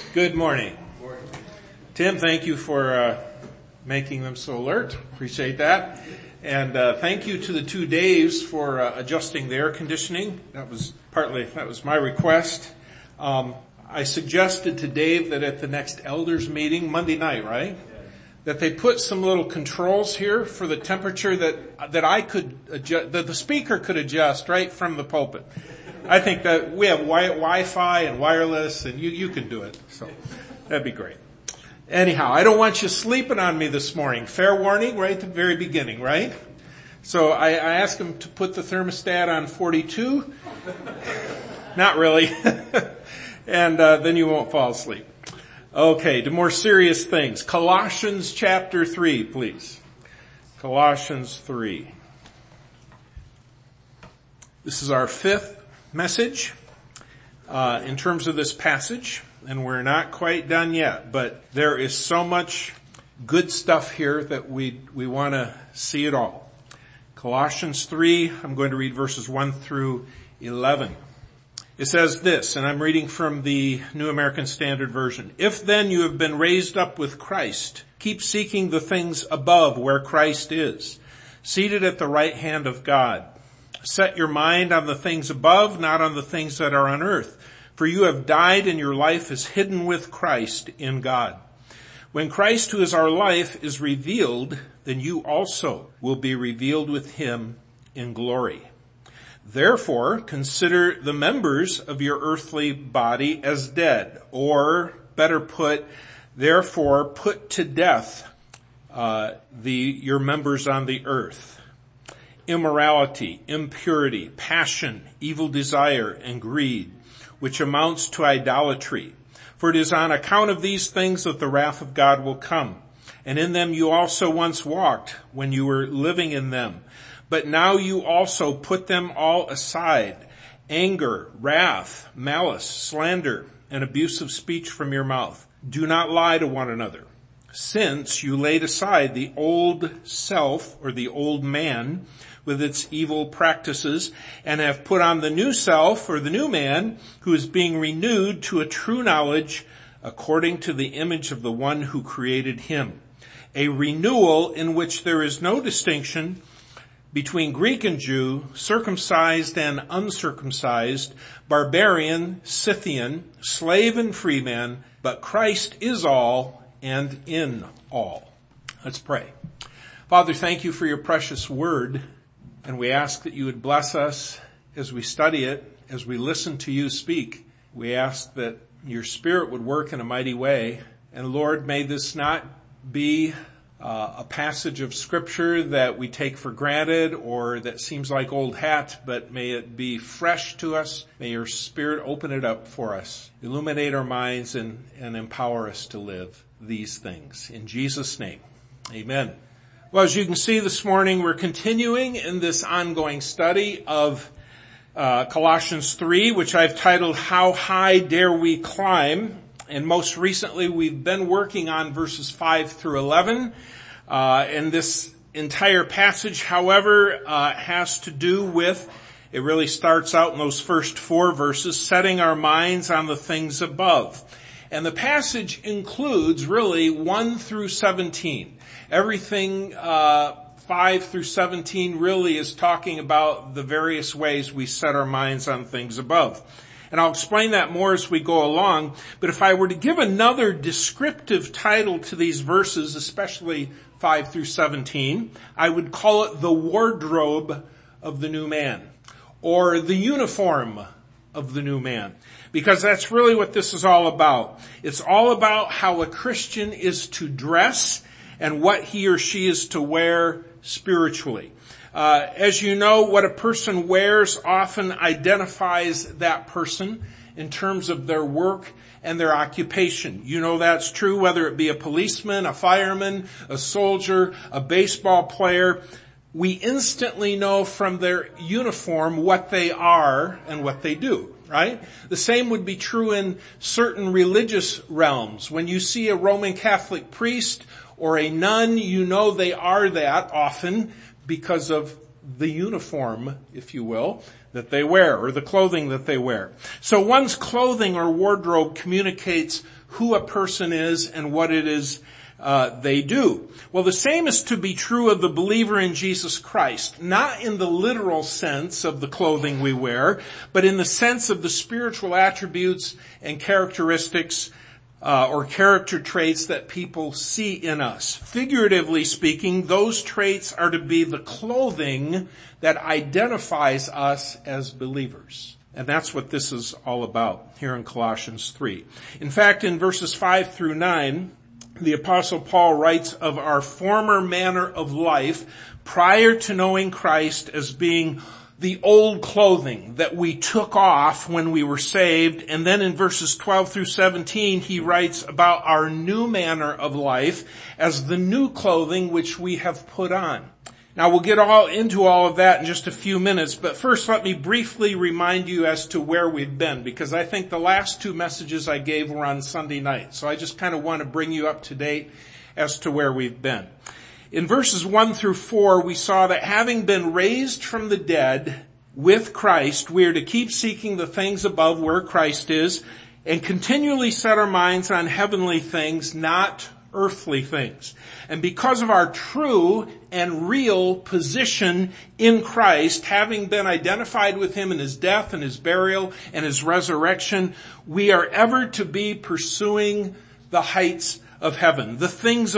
Good morning. Tim, thank you for making them so alert. Appreciate that. And thank you to the two Daves for adjusting the air conditioning. That was my request. I suggested to Dave that at the next elders meeting, Monday night, right? That they put some little controls here for the temperature that I could adjust, that the speaker could adjust right from the pulpit. I think that we have Wi-Fi and wireless, and you can do it. So that'd be great. Anyhow, I don't want you sleeping on me this morning. Fair warning right at the very beginning, right? So I asked him to put the thermostat on 42. Not really. And then you won't fall asleep. Okay, to more serious things. Colossians chapter 3, please. Colossians 3. This is our fifth message in terms of this passage, and we're not quite done yet, but there is so much good stuff here that we want to see it all. Colossians 3, I'm going to read verses 1 through 11. It says this, and I'm reading from the New American Standard Version. If then you have been raised up with Christ, keep seeking the things above where Christ is, seated at the right hand of God. Set your mind on the things above, not on the things that are on earth. For you have died and your life is hidden with Christ in God. When Christ, who is our life, is revealed, then you also will be revealed with him in glory. Therefore, consider the members of your earthly body as dead, or better put, therefore put to death your members on the earth. Immorality, impurity, passion, evil desire, and greed, which amounts to idolatry. For it is on account of these things that the wrath of God will come. And in them you also once walked when you were living in them. But now you also put them all aside. Anger, wrath, malice, slander, and abusive speech from your mouth. Do not lie to one another. Since you laid aside the old self, or the old man, with its evil practices, and have put on the new self, or the new man, who is being renewed to a true knowledge according to the image of the one who created him. A renewal in which there is no distinction between Greek and Jew, circumcised and uncircumcised, barbarian, Scythian, slave and free man, but Christ is all and in all. Let's pray. Father, thank you for your precious word. And we ask that you would bless us as we study it, as we listen to you speak. We ask that your Spirit would work in a mighty way. And Lord, may this not be a passage of Scripture that we take for granted or that seems like old hat, but may it be fresh to us. May your Spirit open it up for us, illuminate our minds, and empower us to live these things. In Jesus' name, amen. Well, as you can see this morning, we're continuing in this ongoing study of Colossians 3, which I've titled, How High Dare We Climb? And most recently, we've been working on verses 5 through 11. And this entire passage, however, has to do with, it really starts out in those first 4 verses, setting our minds on the things above. And the passage includes really 1 through 17. Everything 5 through 17 really is talking about the various ways we set our minds on things above. And I'll explain that more as we go along. But if I were to give another descriptive title to these verses, especially 5 through 17, I would call it the wardrobe of the new man, or the uniform of the new man. Because that's really what this is all about. It's all about how a Christian is to dress and what he or she is to wear spiritually. As you know, what a person wears often identifies that person in terms of their work and their occupation. You know that's true whether it be a policeman, a fireman, a soldier, a baseball player. We instantly know from their uniform what they are and what they do. Right? The same would be true in certain religious realms. When you see a Roman Catholic priest or a nun, you know they are that often because of the uniform, if you will, that they wear, or the clothing that they wear. So one's clothing or wardrobe communicates who a person is and what it is they do. Well, the same is to be true of the believer in Jesus Christ, not in the literal sense of the clothing we wear, but in the sense of the spiritual attributes and characteristics or character traits that people see in us. Figuratively speaking, those traits are to be the clothing that identifies us as believers. And that's what this is all about here in Colossians 3. In fact, in verses 5 through 9, the Apostle Paul writes of our former manner of life prior to knowing Christ as being the old clothing that we took off when we were saved. And then in verses 12 through 17, he writes about our new manner of life as the new clothing which we have put on. Now we'll get into all of that in just a few minutes, but first let me briefly remind you as to where we've been, because I think the last two messages I gave were on Sunday night. So I just kind of want to bring you up to date as to where we've been. In verses 1 through 4, we saw that having been raised from the dead with Christ, we are to keep seeking the things above where Christ is and continually set our minds on heavenly things, not earthly things. And because of our true and real position in Christ, having been identified with him in his death and his burial and his resurrection, we are ever to be pursuing the heights of heaven, the things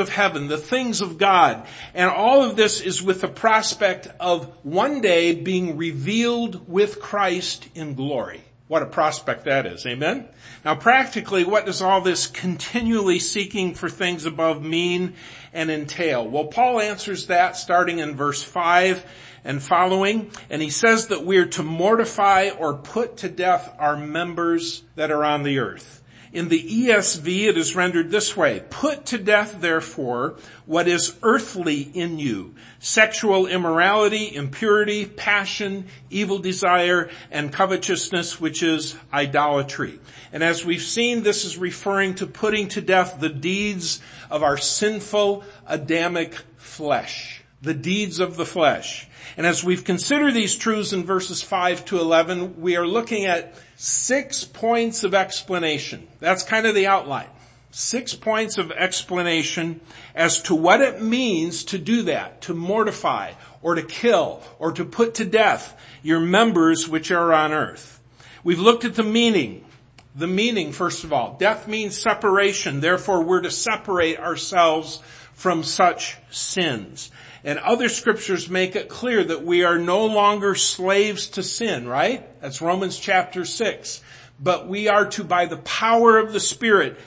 of God. And all of this is with the prospect of one day being revealed with Christ in glory. What a prospect that is. Amen? Now practically, what does all this continually seeking for things above mean and entail? Well, Paul answers that starting in verse 5 and following, and he says that we are to mortify or put to death our members that are on the earth. In the ESV, it is rendered this way: put to death, therefore, what is earthly in you: sexual immorality, impurity, passion, evil desire, and covetousness, which is idolatry. And as we've seen, this is referring to putting to death the deeds of our sinful Adamic flesh. The deeds of the flesh. And as we've considered these truths in verses 5 to 11, we are looking at 6 points of explanation. That's kind of the outline. 6 points of explanation as to what it means to do that, to mortify or to kill or to put to death your members which are on earth. We've looked at the meaning. The meaning, first of all. Death means separation. Therefore, we're to separate ourselves from such sins. And other scriptures make it clear that we are no longer slaves to sin, right? That's Romans chapter 6. But we are to, by the power of the Spirit,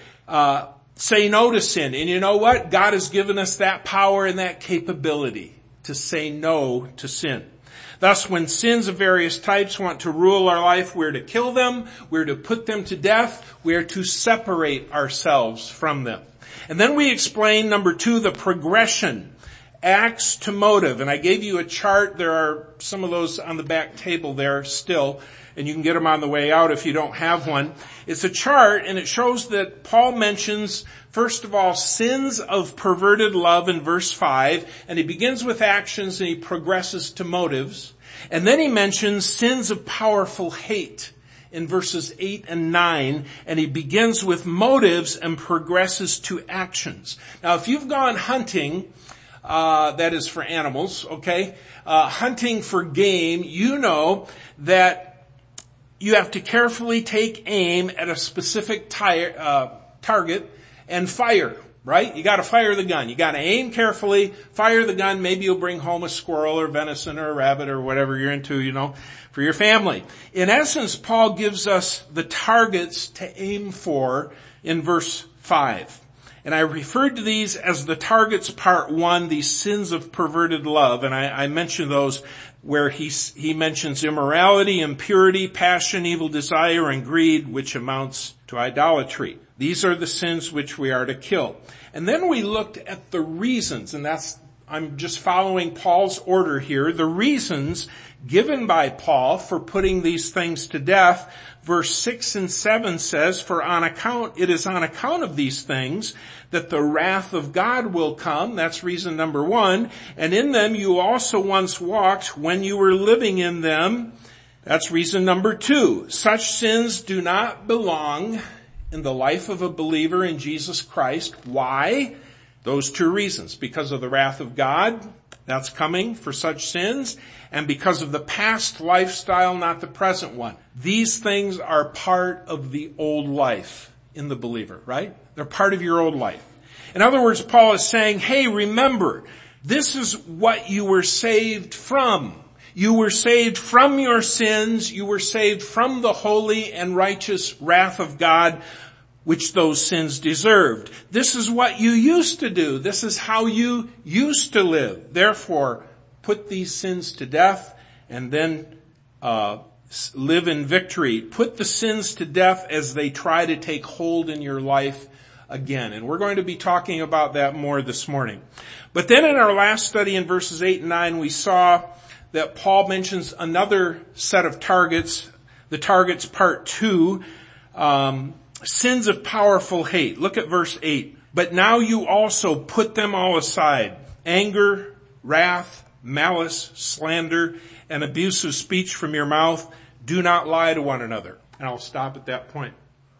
say no to sin. And you know what? God has given us that power and that capability to say no to sin. Thus, when sins of various types want to rule our life, we're to kill them, we're to put them to death, we're to separate ourselves from them. And then we explain, number 2, the progression. Acts to motive. And I gave you a chart. There are some of those on the back table there still, and you can get them on the way out if you don't have one. It's a chart, and it shows that Paul mentions, first of all, sins of perverted love in verse 5, and he begins with actions and he progresses to motives. And then he mentions sins of powerful hate in verses 8 and 9, and he begins with motives and progresses to actions. Now, if you've gone hunting, that is for animals, okay? Hunting for game, you know that you have to carefully take aim at a specific target and fire, right? You gotta fire the gun. You gotta aim carefully, fire the gun. Maybe you'll bring home a squirrel or venison or a rabbit or whatever you're into, for your family. In essence, Paul gives us the targets to aim for in verse 5. And I referred to these as the targets part 1, these sins of perverted love. And I mentioned those where he mentions immorality, impurity, passion, evil desire, and greed, which amounts to idolatry. These are the sins which we are to kill. And then we looked at the reasons, and I'm just following Paul's order here, the reasons given by Paul for putting these things to death. Verse 6 and 7 says, it is on account of these things that the wrath of God will come. That's reason number 1. And in them you also once walked when you were living in them. That's reason number 2. Such sins do not belong in the life of a believer in Jesus Christ. Why? Those 2 reasons. Because of the wrath of God that's coming for such sins, and because of the past lifestyle, not the present one. These things are part of the old life in the believer, right? They're part of your old life. In other words, Paul is saying, hey, remember, this is what you were saved from. You were saved from your sins. You were saved from the holy and righteous wrath of God, which those sins deserved. This is what you used to do. This is how you used to live. Therefore, put these sins to death and then live in victory. Put the sins to death as they try to take hold in your life again. And we're going to be talking about that more this morning. But then in our last study in verses 8 and 9, we saw that Paul mentions another set of targets, the targets part 2, sins of powerful hate. Look at verse 8. But now you also put them all aside. Anger, wrath, malice, slander, and abusive speech from your mouth. Do not lie to one another. And I'll stop at that point.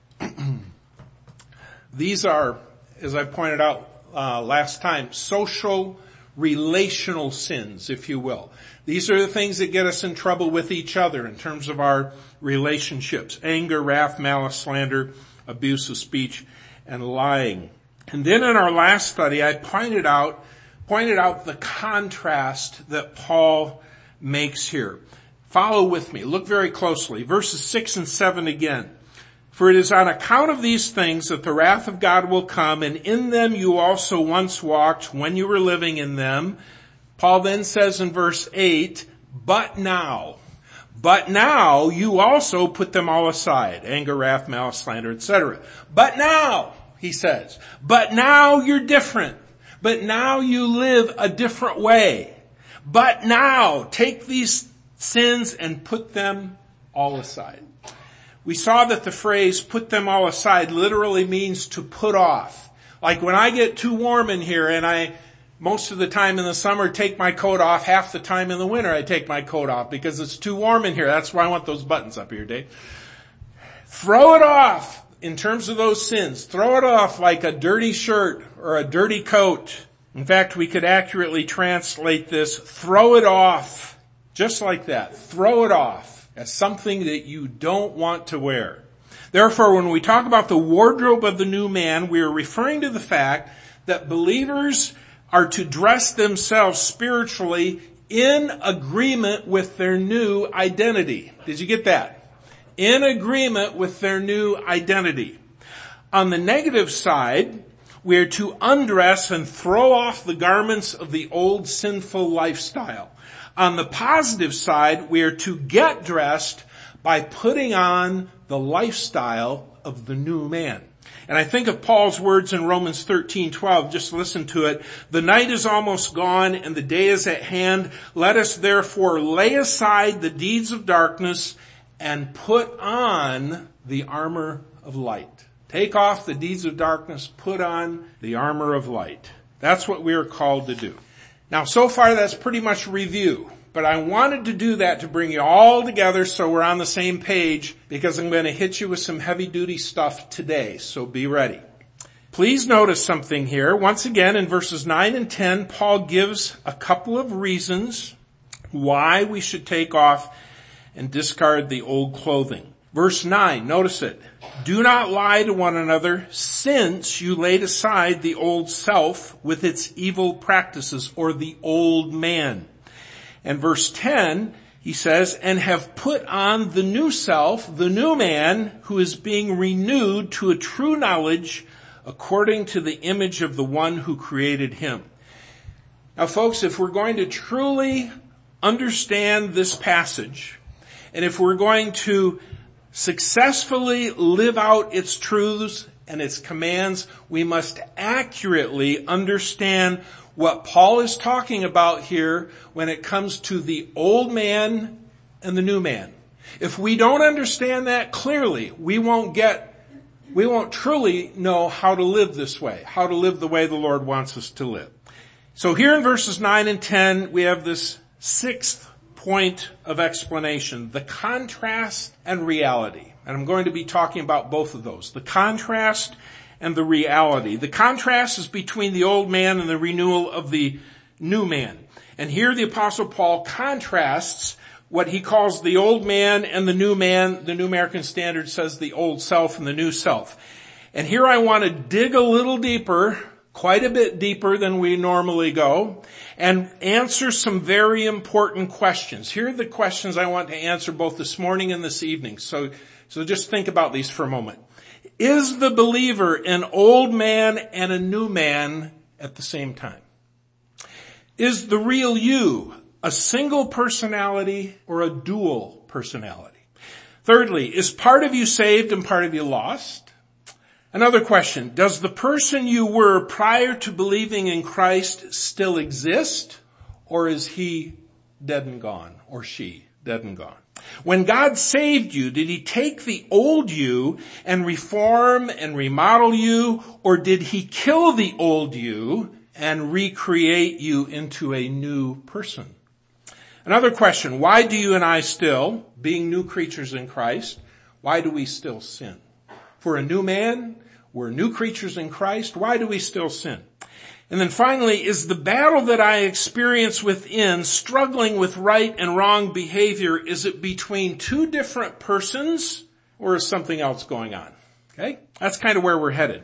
These are, as I pointed out last time, social, relational sins, if you will. These are the things that get us in trouble with each other in terms of our relationships. Anger, wrath, malice, slander, abusive speech, and lying. And then in our last study, I pointed out the contrast that Paul makes here. Follow with me. Look very closely. Verses 6 and 7 again. For it is on account of these things that the wrath of God will come, and in them you also once walked when you were living in them. Paul then says in verse 8, but now you also put them all aside. Anger, wrath, malice, slander, etc. But now, he says, but now you're different. But now you live a different way. But now take these sins and put them all aside. We saw that the phrase put them all aside literally means to put off. Like when I get too warm in here and I, most of the time in the summer, take my coat off, half the time in the winter I take my coat off because it's too warm in here. That's why I want those buttons up here, Dave. Throw it off in terms of those sins. Throw it off like a dirty shirt or a dirty coat. In fact, we could accurately translate this, throw it off, just like that. Throw it off as something that you don't want to wear. Therefore, when we talk about the wardrobe of the new man, we are referring to the fact that believers are to dress themselves spiritually in agreement with their new identity. Did you get that? In agreement with their new identity. On the negative side, we are to undress and throw off the garments of the old sinful lifestyle. On the positive side, we are to get dressed by putting on the lifestyle of the new man. And I think of Paul's words in Romans 13:12. Just listen to it. The night is almost gone and the day is at hand. Let us therefore lay aside the deeds of darkness and put on the armor of light. Take off the deeds of darkness, put on the armor of light. That's what we are called to do. Now, so far that's pretty much review, but I wanted to do that to bring you all together so we're on the same page because I'm going to hit you with some heavy-duty stuff today, so be ready. Please notice something here. Once again, in verses 9 and 10, Paul gives a couple of reasons why we should take off and discard the old clothing. Verse 9, notice it. Do not lie to one another since you laid aside the old self with its evil practices, or the old man. And verse 10, he says, and have put on the new self, the new man, who is being renewed to a true knowledge according to the image of the one who created him. Now folks, if we're going to truly understand this passage, and if we're going to successfully live out its truths and its commands, we must accurately understand what Paul is talking about here when it comes to the old man and the new man. If we don't understand that clearly, we won't truly know how to live this way, how to live the way the Lord wants us to live. So here in verses 9 and 10, we have this sixth point of explanation, the contrast and reality. And I'm going to be talking about both of those, the contrast and the reality. The contrast is between the old man and the renewal of the new man. And here the Apostle Paul contrasts what he calls the old man and the new man. The New American Standard says the old self and the new self. And here I want to dig a little deeper, quite a bit deeper than we normally go, and answer some very important questions. Here are the questions I want to answer both this morning and this evening. So just think about these for a moment. Is the believer an old man and a new man at the same time? Is the real you a single personality or a dual personality? Thirdly, is part of you saved and part of you lost? Another question, does the person you were prior to believing in Christ still exist, or is he dead and gone, or she dead and gone? When God saved you, did he take the old you and reform and remodel you, or did he kill the old you and recreate you into a new person? Another question, why do you and I still, being new creatures in Christ, why do we still sin? For a new man, we're new creatures in Christ. Why do we still sin? And then finally, is the battle that I experience within, struggling with right and wrong behavior, is it between two different persons, or is something else going on? Okay? That's kind of where we're headed.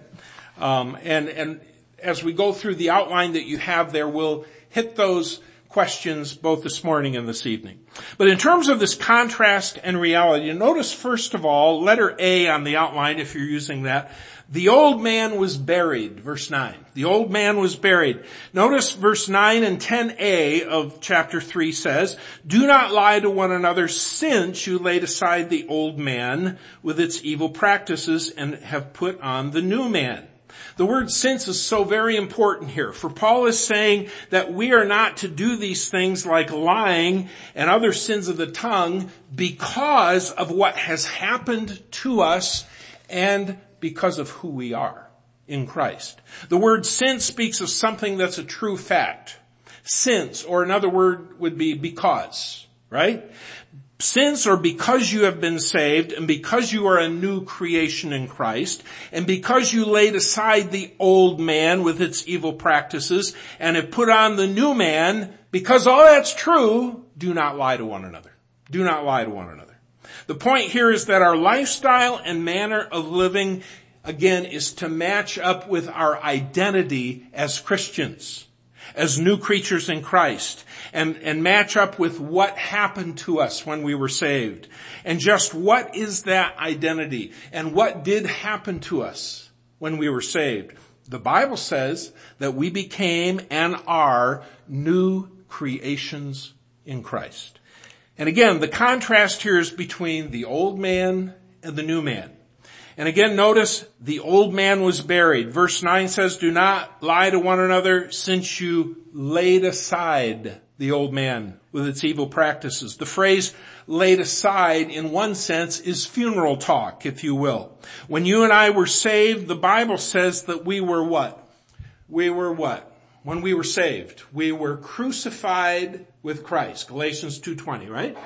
And as we go through the outline that you have there, we'll hit those questions both this morning and this evening. But in terms of this contrast and reality, notice first of all, letter A on the outline, if you're using that, the old man was buried, verse 9. The old man was buried. Notice verse 9 and 10a of chapter 3 says, do not lie to one another, since you laid aside the old man with its evil practices and have put on the new man. The word since is so very important here, for Paul is saying that we are not to do these things like lying and other sins of the tongue because of what has happened to us and because of who we are in Christ. The word since speaks of something that's a true fact. Since, or another word would be because, right? Since, or because you have been saved, and because you are a new creation in Christ, and because you laid aside the old man with its evil practices, and have put on the new man, because all that's true, do not lie to one another. Do not lie to one another. The point here is that our lifestyle and manner of living, again, is to match up with our identity as Christians, as new creatures in Christ, and match up with what happened to us when we were saved. And just what is that identity? And what did happen to us when we were saved? The Bible says that we became and are new creations in Christ. And again, the contrast here is between the old man and the new man. And again, notice the old man was buried. Verse 9 says, do not lie to one another, since you laid aside the old man with its evil practices. The phrase laid aside, in one sense, is funeral talk, if you will. When you and I were saved, the Bible says that we were what? We were what? When we were saved, we were crucified with Christ. Galatians 2:20, right?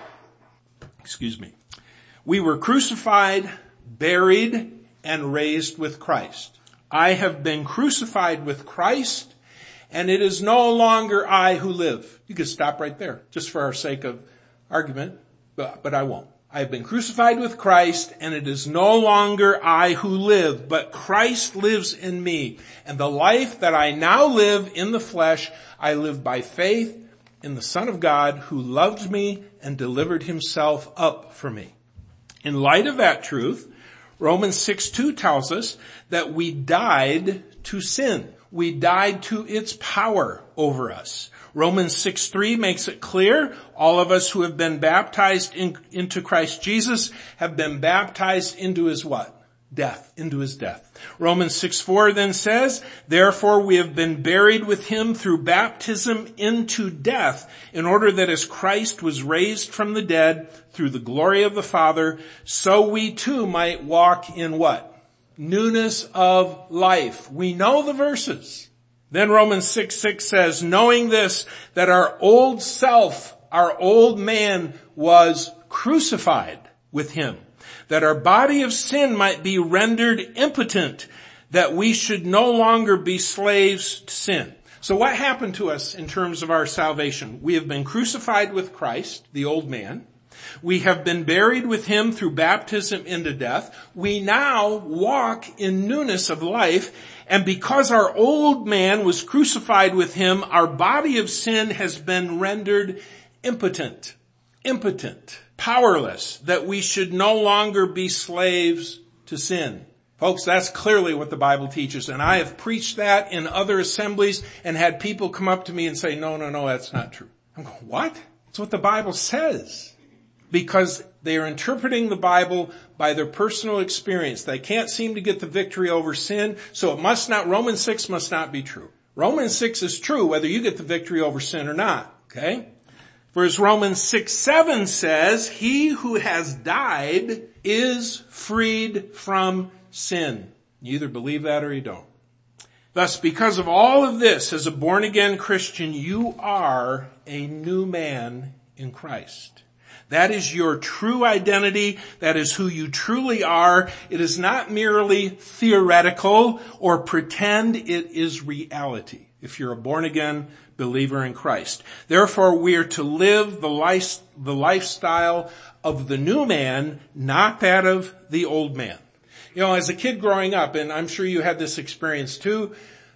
Excuse me. We were crucified, buried, and raised with Christ. I have been crucified with Christ, and it is no longer I who live. You could stop right there, just for our sake of argument, but I won't. I have been crucified with Christ, and it is no longer I who live, but Christ lives in me. And the life that I now live in the flesh, I live by faith in the Son of God, who loved me and delivered himself up for me. In light of that truth, Romans 6:2 tells us that we died to sin. We died to its power over us. Romans 6:3 makes it clear all of us who have been baptized into Christ Jesus have been baptized into his what? Death, into his death. Romans 6:4 then says, therefore we have been buried with him through baptism into death, in order that as Christ was raised from the dead through the glory of the Father, so we too might walk in what? Newness of life. We know the verses. Then Romans 6:6 says, knowing this, that our old self our old man was crucified with him, that our body of sin might be rendered impotent, that we should no longer be slaves to sin. So what happened to us in terms of our salvation? We have been crucified with Christ, the old man. We have been buried with him through baptism into death. We now walk in newness of life. And because our old man was crucified with him, our body of sin has been rendered impotent, powerless, that we should no longer be slaves to sin. Folks, that's clearly what the Bible teaches. And I have preached that in other assemblies and had people come up to me and say, no, that's not true. I'm going, what? It's what the Bible says. Because they are interpreting the Bible by their personal experience. They can't seem to get the victory over sin, so Romans 6 must not be true. Romans 6 is true whether you get the victory over sin or not, okay? For as Romans 6:7 says, he who has died is freed from sin. You either believe that or you don't. Thus, because of all of this, as a born-again Christian, you are a new man in Christ. That is your true identity. That is who you truly are. It is not merely theoretical or pretend. It is reality if you're a born-again believer in Christ. Therefore, we are to live the lifestyle of the new man, not that of the old man. You know, as a kid growing up, and I'm sure you had this experience too,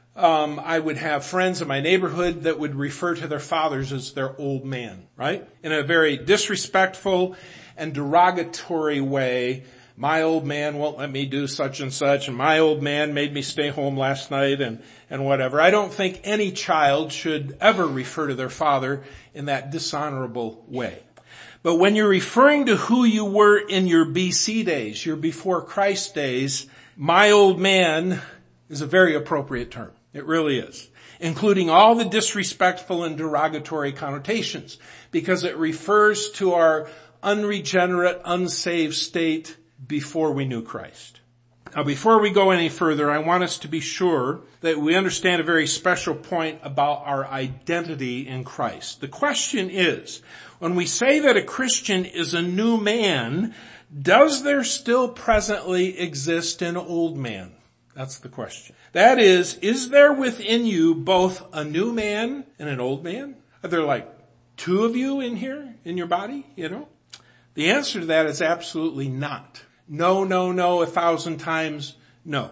I would have friends in my neighborhood that would refer to their fathers as their old man, right? In a very disrespectful and derogatory way. My old man won't let me do such and such, and my old man made me stay home last night and whatever. I don't think any child should ever refer to their father in that dishonorable way. But when you're referring to who you were in your BC days, your before Christ days, my old man is a very appropriate term. It really is. Including all the disrespectful and derogatory connotations, because it refers to our unregenerate, unsaved state before we knew Christ. Now, before we go any further, I want us to be sure that we understand a very special point about our identity in Christ. The question is, when we say that a Christian is a new man, does there still presently exist an old man? That's the question. That is there within you both a new man and an old man? Are there like two of you in here, in your body, you know? The answer to that is absolutely not. No, 1,000 times no.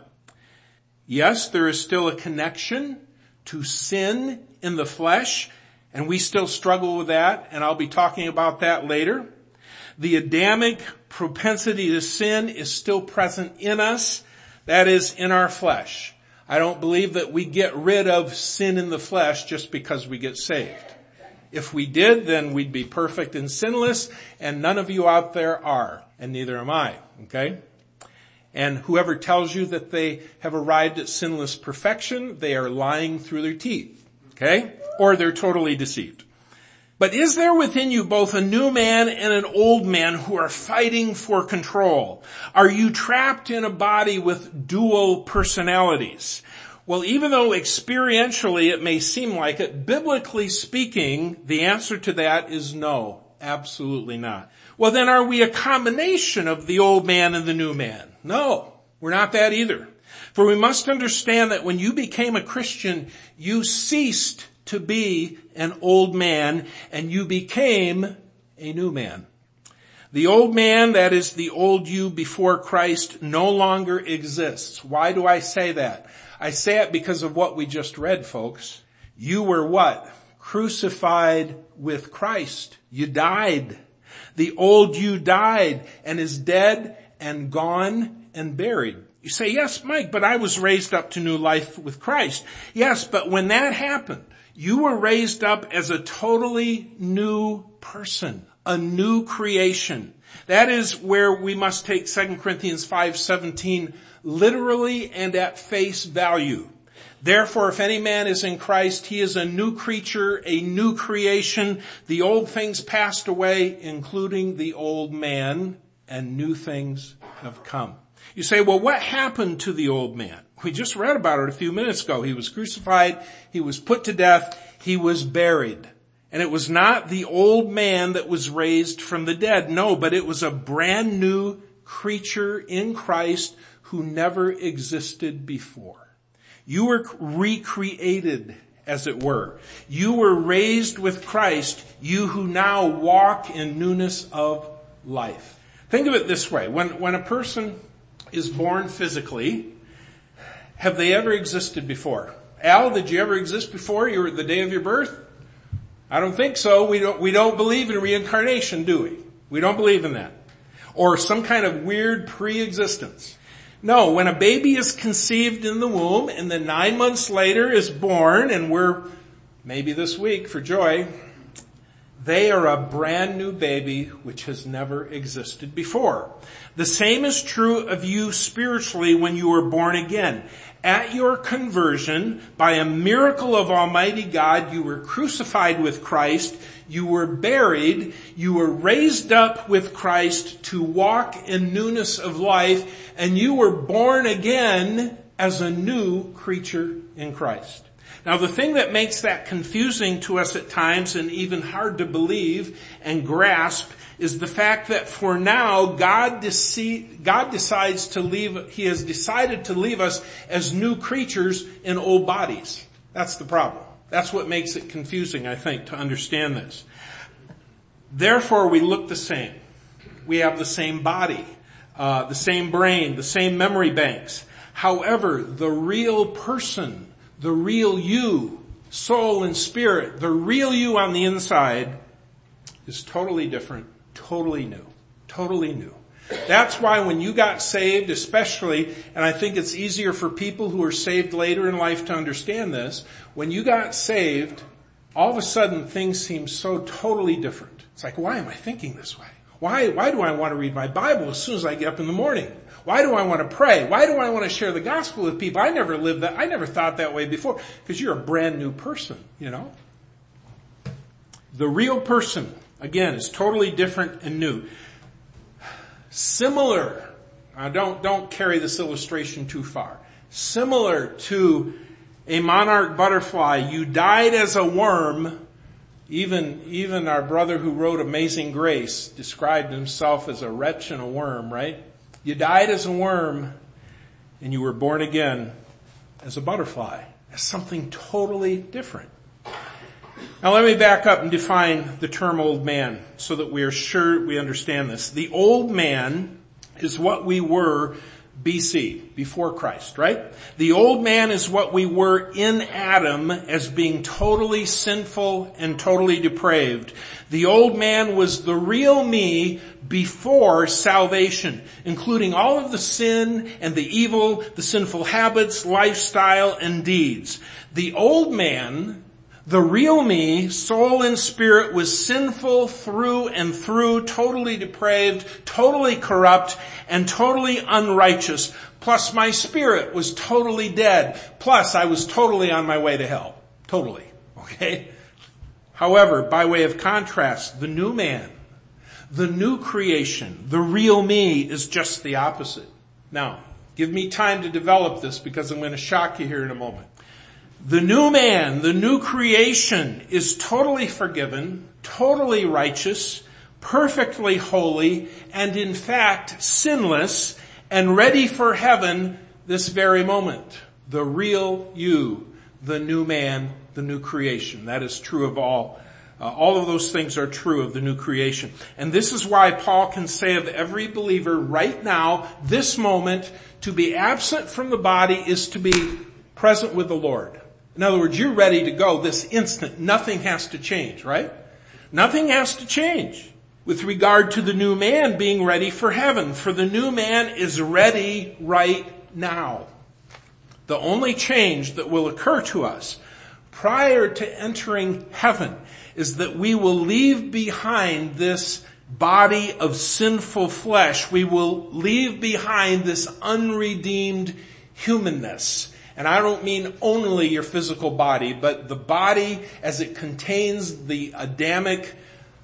Yes, there is still a connection to sin in the flesh, and we still struggle with that, and I'll be talking about that later. The Adamic propensity to sin is still present in us. That is, in our flesh. I don't believe that we get rid of sin in the flesh just because we get saved. If we did, then we'd be perfect and sinless, and none of you out there are, and neither am I, okay? And whoever tells you that they have arrived at sinless perfection, they are lying through their teeth, okay? Or they're totally deceived. But is there within you both a new man and an old man who are fighting for control? Are you trapped in a body with dual personalities? Well, even though experientially it may seem like it, biblically speaking, the answer to that is no, absolutely not. Well, then are we a combination of the old man and the new man? No, we're not that either. For we must understand that when you became a Christian, you ceased to be an old man and you became a new man. The old man, that is the old you before Christ, no longer exists. Why do I say that? I say it because of what we just read, folks. You were what? Crucified with Christ. You died. The old you died and is dead and gone and buried. You say, yes, Mike, but I was raised up to new life with Christ. Yes, but when that happened, you were raised up as a totally new person, a new creation. That is where we must take 2 Corinthians 5:17 literally and at face value. Therefore, if any man is in Christ, he is a new creature, a new creation. The old things passed away, including the old man, and new things have come. You say, well, what happened to the old man? We just read about it a few minutes ago. He was crucified, he was put to death, he was buried. And it was not the old man that was raised from the dead. No, but it was a brand new creature in Christ who never existed before. You were recreated, as it were. You were raised with Christ, you who now walk in newness of life. Think of it this way. When a person is born physically, have they ever existed before? Al, did you ever exist before the day of your birth? I don't think so. We don't believe in reincarnation, do we? We don't believe in that. Or some kind of weird pre-existence. No, when a baby is conceived in the womb and then 9 months later is born, and we're maybe this week for joy, they are a brand new baby which has never existed before. The same is true of you spiritually when you were born again. At your conversion, by a miracle of Almighty God, you were crucified with Christ, you were buried, you were raised up with Christ to walk in newness of life, and you were born again as a new creature in Christ. Now the thing that makes that confusing to us at times and even hard to believe and grasp is the fact that for now God decides to leave, He has decided to leave us as new creatures in old bodies. That's the problem. That's what makes it confusing, I think, to understand this. Therefore we look the same. We have the same body, the same brain, the same memory banks. However, the real person, the real you, soul and spirit, the real you on the inside is totally different, totally new, totally new. That's why when you got saved, especially, and I think it's easier for people who are saved later in life to understand this, when you got saved, all of a sudden things seem so totally different. It's like, why am I thinking this way? Why do I want to read my Bible as soon as I get up in the morning? Why do I want to pray? Why do I want to share the gospel with people? I never lived that. I never thought that way before. Because you're a brand new person, you know. The real person, again, is totally different and new. Similar, don't carry this illustration too far. Similar to a monarch butterfly, you died as a worm. Even our brother who wrote Amazing Grace described himself as a wretch and a worm, right? You died as a worm and you were born again as a butterfly, as something totally different. Now let me back up and define the term old man so that we are sure we understand this. The old man is what we were BC, before Christ, right? The old man is what we were in Adam as being totally sinful and totally depraved. The old man was the real me before salvation, including all of the sin and the evil, the sinful habits, lifestyle, and deeds. The old man, the real me, soul and spirit, was sinful through and through, totally depraved, totally corrupt, and totally unrighteous. Plus my spirit was totally dead. Plus I was totally on my way to hell. Totally. Okay? However, by way of contrast, the new man, the new creation, the real me is just the opposite. Now, give me time to develop this because I'm going to shock you here in a moment. The new man, the new creation is totally forgiven, totally righteous, perfectly holy, and in fact sinless and ready for heaven this very moment. The real you, the new man, the new creation. That is true of all. All of those things are true of the new creation. And this is why Paul can say of every believer right now, this moment, to be absent from the body is to be present with the Lord. In other words, you're ready to go this instant. Nothing has to change, right? Nothing has to change with regard to the new man being ready for heaven. For the new man is ready right now. The only change that will occur to us prior to entering heaven is that we will leave behind this body of sinful flesh. We will leave behind this unredeemed humanness. And I don't mean only your physical body, but the body as it contains the Adamic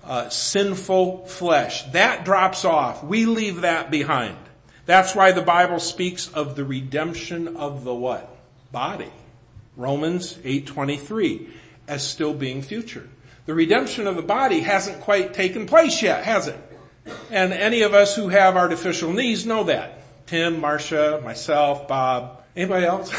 sinful flesh. That drops off. We leave that behind. That's why the Bible speaks of the redemption of the what? Body. Romans 8:23 as still being future. The redemption of the body hasn't quite taken place yet, has it? And any of us who have artificial knees know that. Tim, Marcia, myself, Bob, anybody else?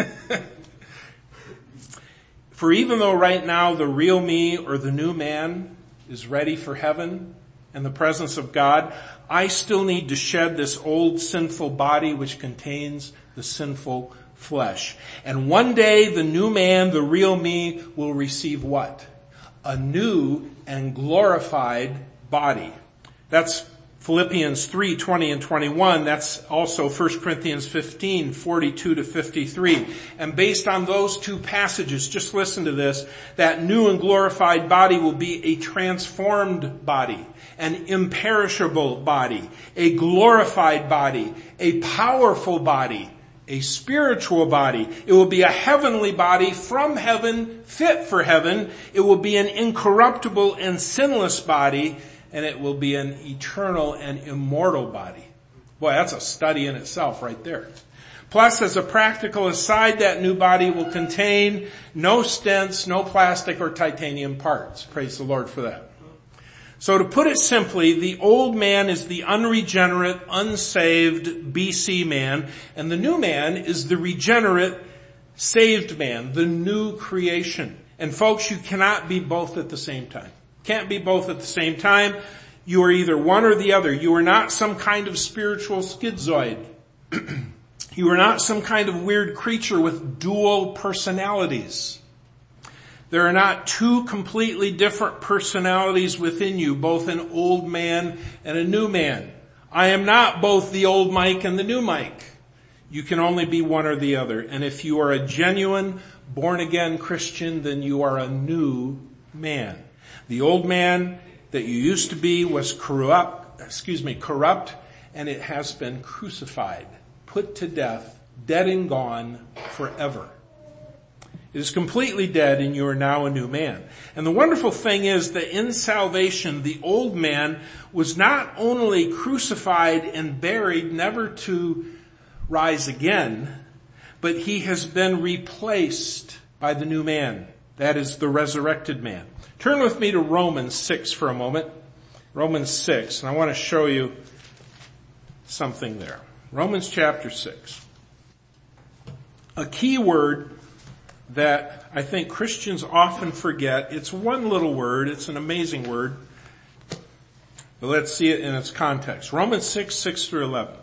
For even though right now the real me or the new man is ready for heaven and the presence of God, I still need to shed this old sinful body which contains the sinful flesh. And one day the new man, the real me, will receive what? A new and glorified body. That's Philippians 3:20 and 21. That's also 1 Corinthians 15:42 to 53. And based on those two passages, just listen to this, that new and glorified body will be a transformed body, an imperishable body, a glorified body, a powerful body, a spiritual body. It will be a heavenly body from heaven, fit for heaven. It will be an incorruptible and sinless body, and it will be an eternal and immortal body. Boy, that's a study in itself right there. Plus, as a practical aside, that new body will contain no stents, no plastic or titanium parts. Praise the Lord for that. So to put it simply, the old man is the unregenerate, unsaved BC man, and the new man is the regenerate, saved man, the new creation. And folks, you cannot be both at the same time. Can't be both at the same time. You are either one or the other. You are not some kind of spiritual schizoid. You are not some kind of weird creature with dual personalities. There are not two completely different personalities within you, both an old man and a new man. I am not both the old Mike and the new Mike. You can only be one or the other. And if you are a genuine, born-again Christian, then you are a new man. The old man that you used to be was corrupt, and it has been crucified, put to death, dead and gone forever. It is completely dead, and you are now a new man. And the wonderful thing is that in salvation, the old man was not only crucified and buried, never to rise again, but he has been replaced by the new man. That is the resurrected man. Turn with me to Romans 6 for a moment. Romans 6, and I want to show you something there. Romans chapter 6. A key word that I think Christians often forget. It's one little word. It's an amazing word. But let's see it in its context. Romans 6 through 11.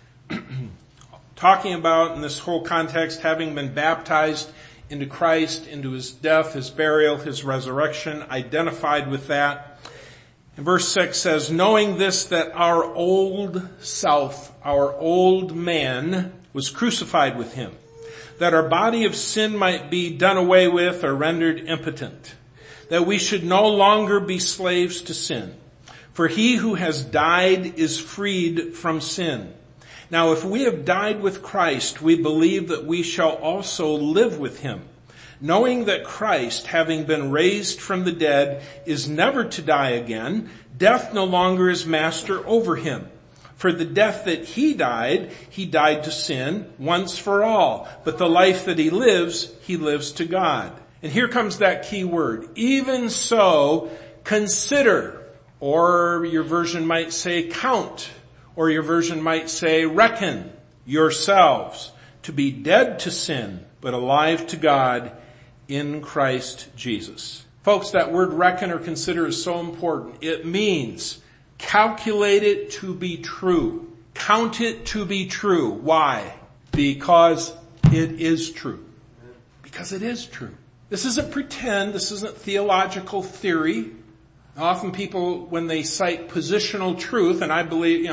Talking about, in this whole context, having been baptized into Christ, into his death, his burial, his resurrection, identified with that. And verse 6 says, knowing this, that our old self, our old man, was crucified with him, that our body of sin might be done away with or rendered impotent, that we should no longer be slaves to sin. For he who has died is freed from sin. Now if we have died with Christ, we believe that we shall also live with him, knowing that Christ, having been raised from the dead, is never to die again. Death no longer is master over him. For the death that he died to sin once for all. But the life that he lives to God. And here comes that key word. Even so, consider, or your version might say count, or your version might say reckon yourselves to be dead to sin, but alive to God in Christ Jesus. Folks, that word reckon or consider is so important. It means calculate it to be true. Count it to be true. Why? Because it is true. Because it is true. This isn't pretend. This isn't theological theory. Often people, when they cite positional truth, and I believe,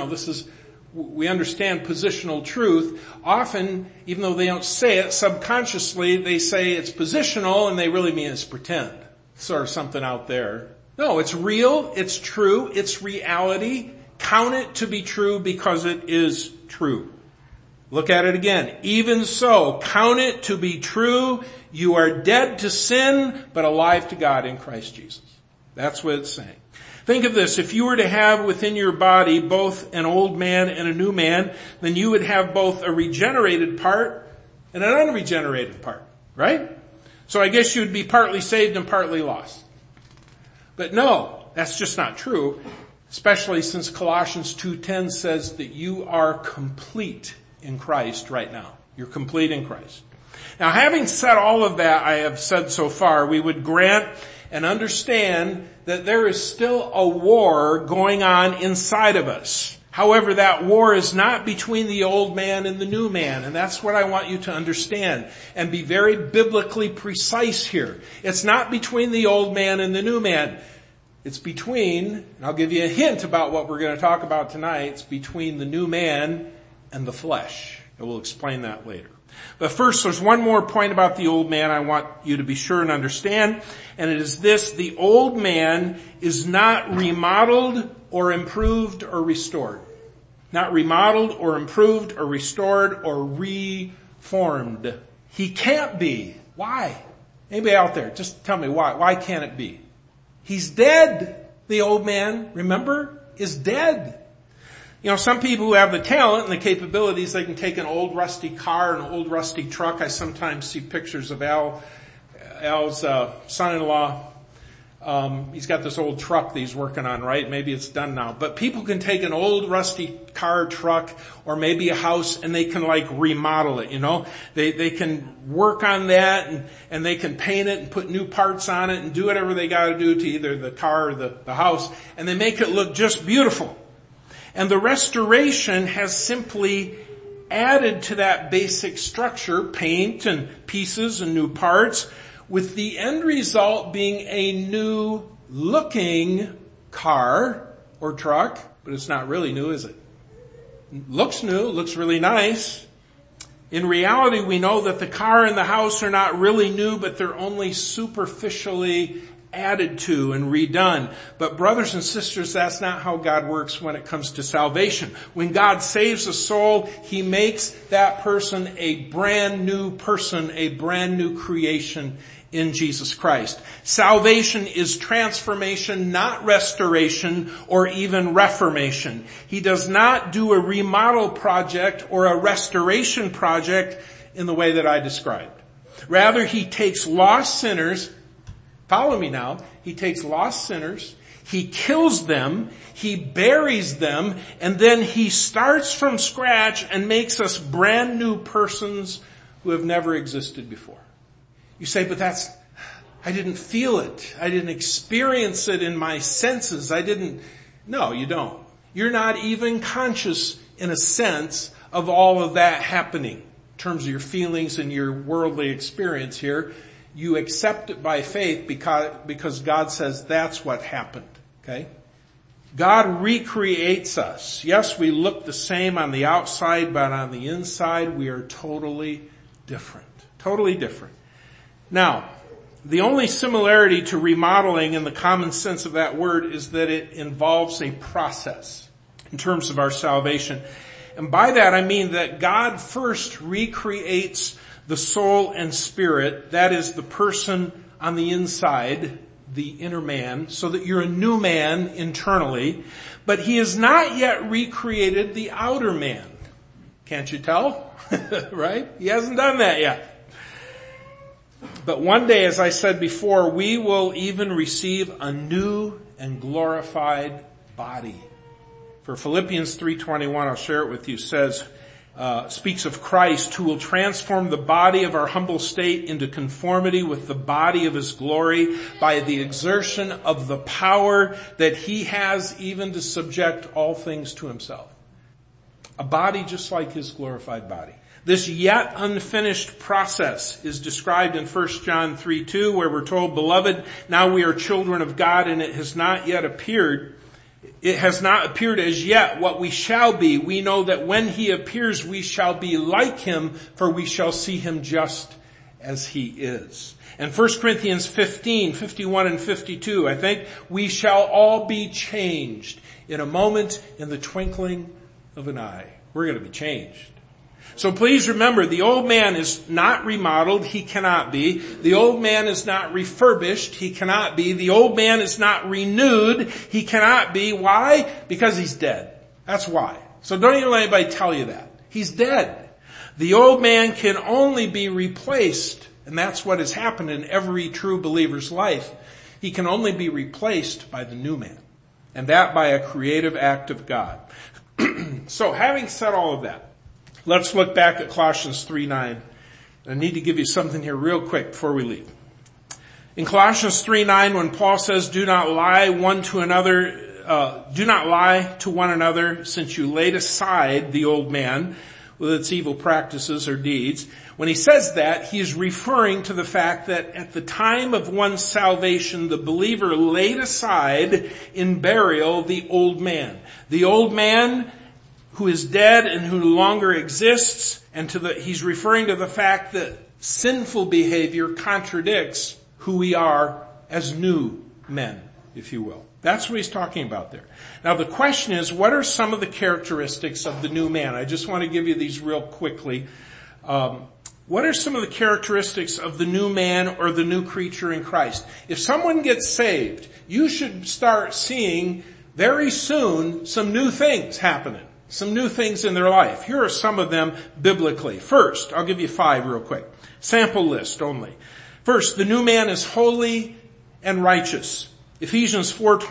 we understand positional truth, often, even though they don't say it, subconsciously they say it's positional and they really mean it's pretend. Sort of something out there. No, it's real, it's true, it's reality. Count it to be true because it is true. Look at it again. Even so, count it to be true. You are dead to sin, but alive to God in Christ Jesus. That's what it's saying. Think of this. If you were to have within your body both an old man and a new man, then you would have both a regenerated part and an unregenerated part, right? So I guess you would be partly saved and partly lost. But no, that's just not true, especially since Colossians 2:10 says that you are complete in Christ right now. You're complete in Christ. Now, having said all of that I have said so far, we would grant and understand that there is still a war going on inside of us. However, that war is not between the old man and the new man, and that's what I want you to understand and be very biblically precise here. It's not between the old man and the new man. It's between, and I'll give you a hint about what we're going to talk about tonight, it's between the new man and the flesh. And we'll explain that later. But first, there's one more point about the old man I want you to be sure and understand, and it is this: the old man is not remodeled or improved or restored. Not remodeled or improved or restored or reformed. He can't be. Why? Anybody out there, just tell me why. Why can't it be? He's dead. The old man, remember, is dead. You know, some people who have the talent and the capabilities, they can take an old rusty car, an old rusty truck. I sometimes see pictures of Al's son-in-law. He's got this old truck that he's working on, right? Maybe it's done now. But people can take an old rusty car, truck, or maybe a house, and they can like remodel it, you know? They can work on that and they can paint it and put new parts on it and do whatever they gotta do to either the car or the house, and they make it look just beautiful. And the restoration has simply added to that basic structure, paint and pieces and new parts, with the end result being a new looking car or truck, but it's not really new, is it? Looks new, looks really nice. In reality, we know that the car and the house are not really new, but they're only superficially added to and redone. But brothers and sisters, that's not how God works when it comes to salvation. When God saves a soul, He makes that person a brand new creation in Jesus Christ. Salvation is transformation, not restoration or even reformation. He does not do a remodel project or a restoration project in the way that I described. Rather, He takes lost sinners. Follow me now. He takes lost sinners, He kills them, He buries them, and then He starts from scratch and makes us brand new persons who have never existed before. You say, but I didn't feel it. I didn't experience it in my senses. No, you don't. You're not even conscious, in a sense, of all of that happening in terms of your feelings and your worldly experience here. You accept it by faith because God says that's what happened. Okay? God recreates us. Yes, we look the same on the outside, but on the inside we are totally different. Totally different. Now, the only similarity to remodeling in the common sense of that word is that it involves a process in terms of our salvation. And by that I mean that God first recreates the soul and spirit, that is the person on the inside, the inner man, so that you're a new man internally, but He has not yet recreated the outer man. Can't you tell? Right? He hasn't done that yet. But one day, as I said before, we will even receive a new and glorified body. For Philippians 3:21, I'll share it with you, says, speaks of Christ who will transform the body of our humble state into conformity with the body of His glory by the exertion of the power that He has even to subject all things to Himself. A body just like His glorified body. This yet unfinished process is described in 1 John 3:2, where we're told, "Beloved, now we are children of God, and it has not appeared as yet what we shall be. We know that when He appears, we shall be like Him, for we shall see Him just as He is." And 1 Corinthians 15:51 and 52, I think, "We shall all be changed in a moment, in the twinkling of an eye." We're going to be changed. So please remember, the old man is not remodeled. He cannot be. The old man is not refurbished. He cannot be. The old man is not renewed. He cannot be. Why? Because he's dead. That's why. So don't even let anybody tell you that. He's dead. The old man can only be replaced, and that's what has happened in every true believer's life. He can only be replaced by the new man, and that by a creative act of God. So having said all of that, let's look back at Colossians 3:9. I need to give you something here real quick before we leave. In Colossians 3:9, when Paul says, do not lie to one another, since you laid aside the old man with its evil practices or deeds. When he says that, he is referring to the fact that at the time of one's salvation, the believer laid aside in burial the old man. The old man who is dead and who no longer exists, and he's referring to the fact that sinful behavior contradicts who we are as new men, if you will. That's what he's talking about there. Now the question is, what are some of the characteristics of the new man? I just want to give you these real quickly. What are some of the characteristics of the new man or the new creature in Christ? If someone gets saved, you should start seeing very soon some new things happening, some new things in their life. Here are some of them biblically. First, I'll give you 5 real quick. Sample list only. First, the new man is holy and righteous. Ephesians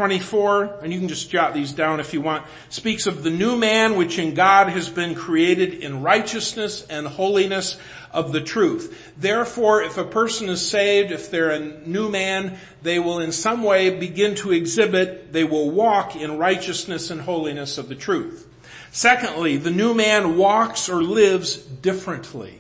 4:24, and you can just jot these down if you want, speaks of the new man which in God has been created in righteousness and holiness of the truth. Therefore, if a person is saved, if they're a new man, they will in some way begin to exhibit, they will walk in righteousness and holiness of the truth. Secondly, the new man walks or lives differently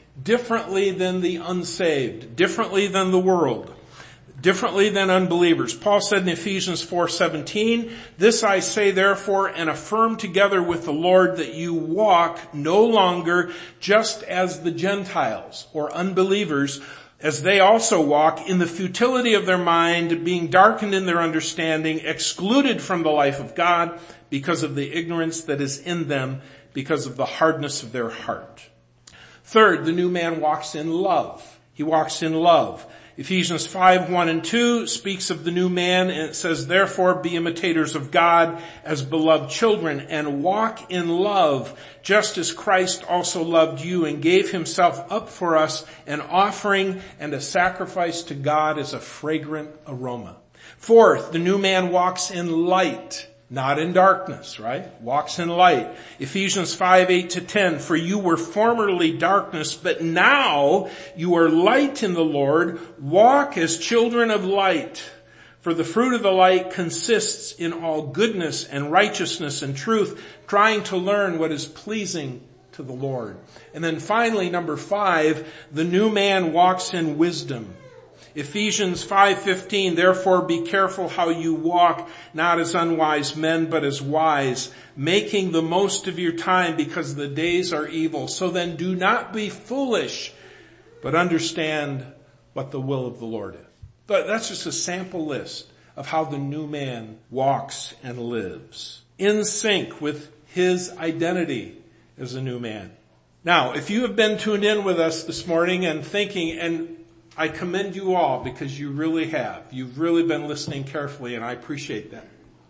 than the unsaved, differently than the world, differently than unbelievers. Paul said in Ephesians 4:17, this I say therefore and affirm together with the Lord that you walk no longer just as the Gentiles or unbelievers, as they also walk in the futility of their mind, being darkened in their understanding, excluded from the life of God because of the ignorance that is in them, because of the hardness of their heart. Third, the new man walks in love. He walks in love. Ephesians 5:1-2 speaks of the new man, and it says, therefore be imitators of God as beloved children and walk in love, just as Christ also loved you and gave himself up for us, an offering and a sacrifice to God as a fragrant aroma. Fourth, the new man walks in light, not in darkness, right? Walks in light. Ephesians 5:8-10, for you were formerly darkness, but now you are light in the Lord. Walk as children of light. For the fruit of the light consists in all goodness and righteousness and truth, trying to learn what is pleasing to the Lord. And then finally, number 5, the new man walks in wisdom. Ephesians 5:15, therefore be careful how you walk, not as unwise men, but as wise, making the most of your time because the days are evil. So then do not be foolish, but understand what the will of the Lord is. But that's just a sample list of how the new man walks and lives, in sync with his identity as a new man. Now, if you have been tuned in with us this morning and thinking, and I commend you all because you really have. You've really been listening carefully, and I appreciate that.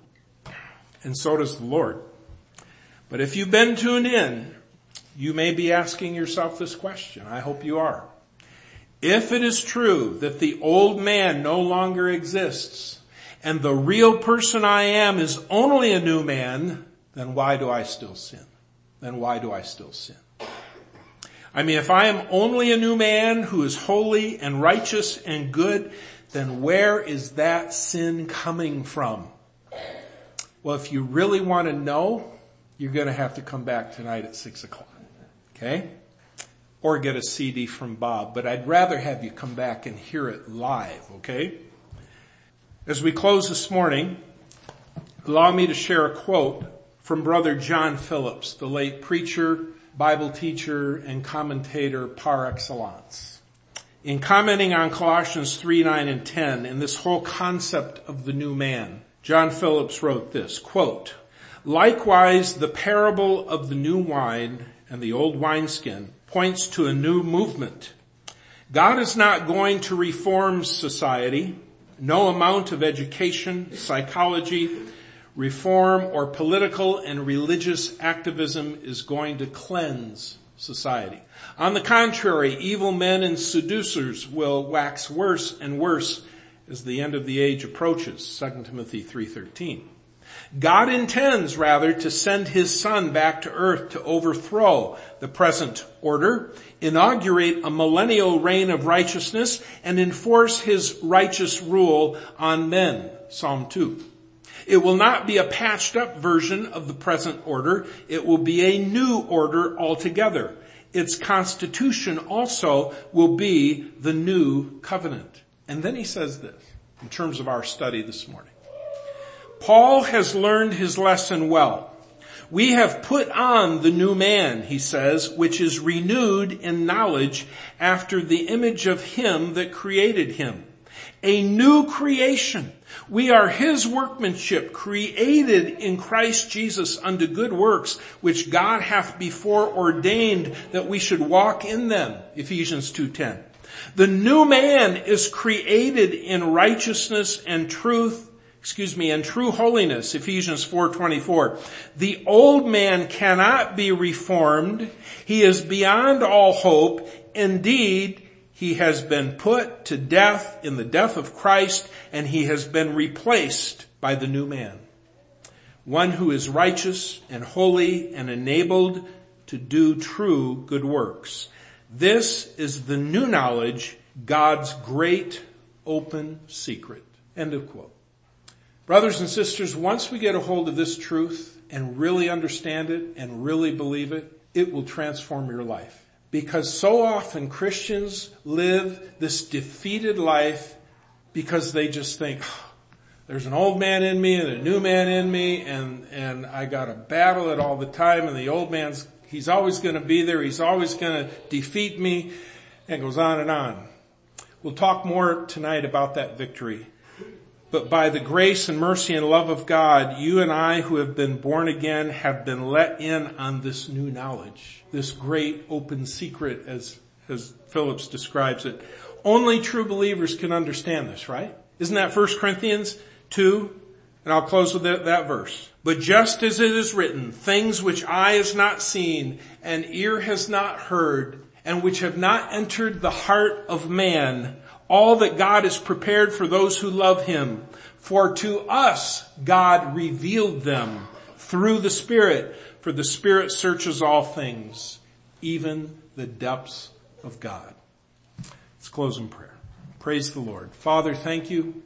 And so does the Lord. But if you've been tuned in, you may be asking yourself this question. I hope you are. If it is true that the old man no longer exists and the real person I am is only a new man, then why do I still sin? I mean, if I am only a new man who is holy and righteous and good, then where is that sin coming from? Well, if you really want to know, you're going to have to come back tonight at 6 o'clock. Okay? Or get a CD from Bob. But I'd rather have you come back and hear it live. Okay? As we close this morning, allow me to share a quote from Brother John Phillips, the late preacher, Bible teacher, and commentator par excellence. In commenting on Colossians 3:9-10 and this whole concept of the new man, John Phillips wrote this, quote, likewise, the parable of the new wine and the old wineskin points to a new movement. God is not going to reform society. No amount of education, psychology, reform, or political and religious activism is going to cleanse society. On the contrary, evil men and seducers will wax worse and worse as the end of the age approaches, 2 Timothy 3:13. God intends, rather, to send his Son back to earth to overthrow the present order, inaugurate a millennial reign of righteousness, and enforce his righteous rule on men, Psalm 2. It will not be a patched up version of the present order. It will be a new order altogether. Its constitution also will be the new covenant. And then he says this, in terms of our study this morning. Paul has learned his lesson well. We have put on the new man, he says, which is renewed in knowledge after the image of him that created him. A new creation. We are his workmanship, created in Christ Jesus unto good works, which God hath before ordained that we should walk in them. Ephesians 2:10. The new man is created in righteousness and truth, and true holiness, Ephesians 4:24. The old man cannot be reformed. He is beyond all hope. Indeed, he has been put to death in the death of Christ, and he has been replaced by the new man. One who is righteous and holy and enabled to do true good works. This is the new knowledge, God's great open secret. End of quote. Brothers and sisters, once we get a hold of this truth and really understand it and really believe it, it will transform your life. Because so often Christians live this defeated life because they just think, there's an old man in me and a new man in me, and I gotta battle it all the time, and the old man's, he's always gonna be there, he's always gonna defeat me, and it goes on and on. We'll talk more tonight about that victory. But by the grace and mercy and love of God, you and I who have been born again have been let in on this new knowledge, this great open secret as Phillips describes it. Only true believers can understand this, right? Isn't that 1 Corinthians 2? And I'll close with that verse. But just as it is written, things which eye has not seen and ear has not heard and which have not entered the heart of man, all that God has prepared for those who love him. For to us God revealed them through the Spirit, for the Spirit searches all things, even the depths of God. Let's close in prayer. Praise the Lord. Father, thank you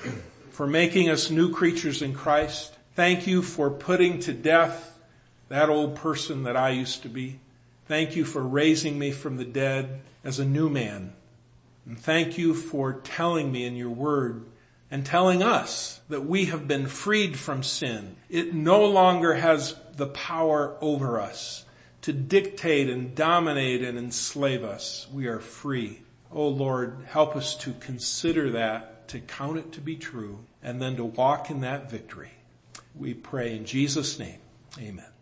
for making us new creatures in Christ. Thank you for putting to death that old person that I used to be. Thank you for raising me from the dead as a new man. And thank you for telling me in your word and telling us that we have been freed from sin. It no longer has the power over us to dictate and dominate and enslave us. We are free. Oh Lord, help us to consider that, to count it to be true, and then to walk in that victory. We pray in Jesus' name. Amen.